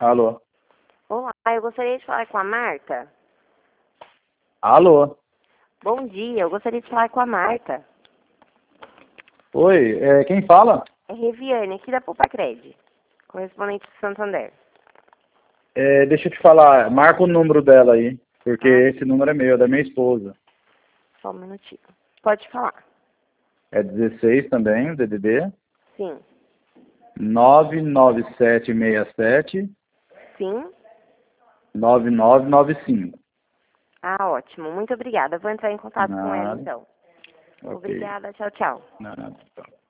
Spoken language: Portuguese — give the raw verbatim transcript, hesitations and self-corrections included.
Alô? Olá, eu gostaria de falar com a Marta. Alô? Bom dia, eu gostaria de falar com a Marta. Oi, é, quem fala? É Reviane, aqui da Poupa Cred, correspondente do Santander. É, deixa eu te falar, marca o número dela aí, porque Ah. esse número é meu, é da minha esposa. Só um minutinho. Pode falar. É dezesseis também, o D D D. Sim. nove nove sete seis sete Sim? nove nove nove cinco. Ah, ótimo. Muito obrigada. Vou entrar em contato com ela, Nada. então. Ok. Obrigada. Tchau, tchau. Nada.